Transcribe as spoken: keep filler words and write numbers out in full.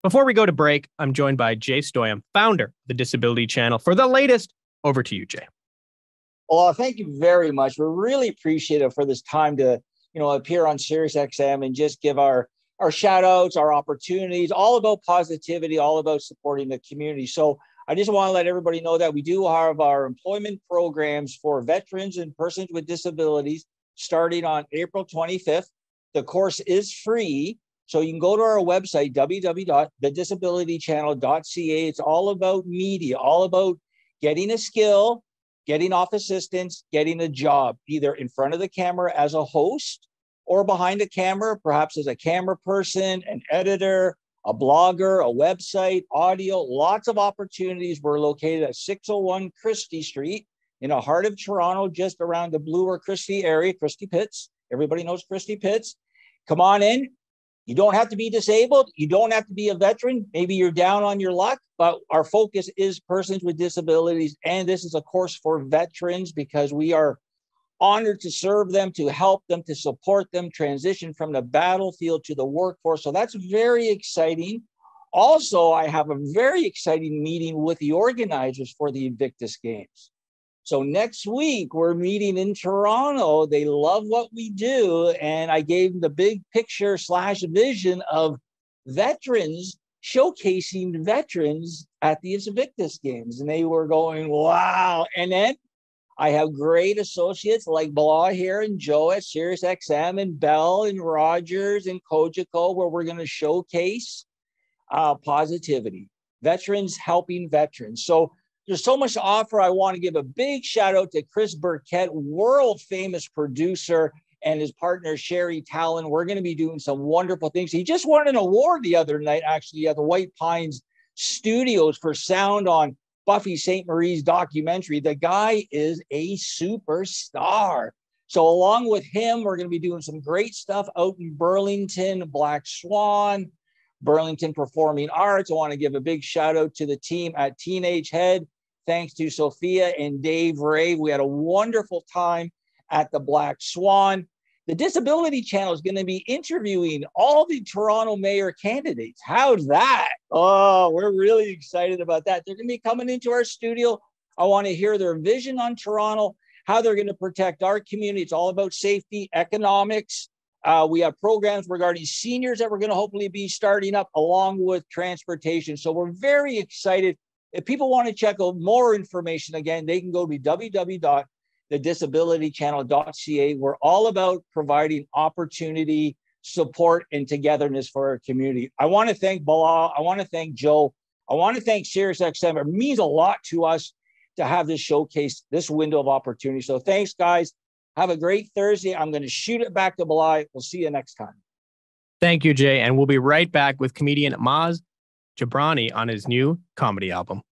Before we go to break, I'm joined by Jay Stoyan, founder of the Disability Channel. For the latest, over to you, Jay. Well, thank you very much. We're really appreciative for this time to, you know, appear on SiriusXM and just give our, our shout outs, our opportunities, all about positivity, all about supporting the community. So I just want to let everybody know that we do have our employment programs for veterans and persons with disabilities starting on April twenty-fifth. The course is free. So you can go to our website, w w w dot the disability channel dot c a. It's all about media, all about getting a skill, getting off assistance, getting a job, either in front of the camera as a host or behind a camera, perhaps as a camera person, an editor, a blogger, a website, audio, lots of opportunities. We're located at six oh one Christie Street in the heart of Toronto, just around the Bloor Christie area, Christie Pitts. Everybody knows Christie Pitts. Come on in. You don't have to be disabled. You don't have to be a veteran. Maybe you're down on your luck, but our focus is persons with disabilities. And this is a course for veterans because we are honored to serve them, to help them, to support them transition from the battlefield to the workforce. So that's very exciting. Also, I have a very exciting meeting with the organizers for the Invictus Games. So next week, we're meeting in Toronto. They love what we do. And I gave them the big picture slash vision of veterans showcasing veterans at the Invictus Games. And they were going, wow. And then I have great associates like Blah here and Joe at SiriusXM and Bell and Rogers and Cogeco, where we're going to showcase uh, positivity, veterans helping veterans. So there's so much to offer. I want to give a big shout out to Chris Burkett, world famous producer, and his partner, Sherry Talon. We're going to be doing some wonderful things. He just won an award the other night, actually, at the White Pines Studios for sound on Buffy Sainte Marie's documentary. The guy is a superstar. So along with him, we're going to be doing some great stuff out in Burlington, Black Swan, Burlington Performing Arts. I want to give a big shout out to the team at Teenage Head. Thanks to Sophia and Dave Ray. We had a wonderful time at the Black Swan. The Disability Channel is going to be interviewing all the Toronto mayor candidates. How's that? Oh, we're really excited about that. They're going to be coming into our studio. I want to hear their vision on Toronto, how they're going to protect our community. It's all about safety, economics. Uh, we have programs regarding seniors that we're going to hopefully be starting up along with transportation. So we're very excited. If people want to check out more information, again, they can go to w w w dot the disability channel dot c a. We're all about providing opportunity, support, and togetherness for our community. I want to thank Bala. I want to thank Joe. I want to thank SiriusXM. It means a lot to us to have this showcase, this window of opportunity. So thanks, guys. Have a great Thursday. I'm going to shoot it back to Balai. We'll see you next time. Thank you, Jay. And we'll be right back with comedian Maz Jobrani on his new comedy album.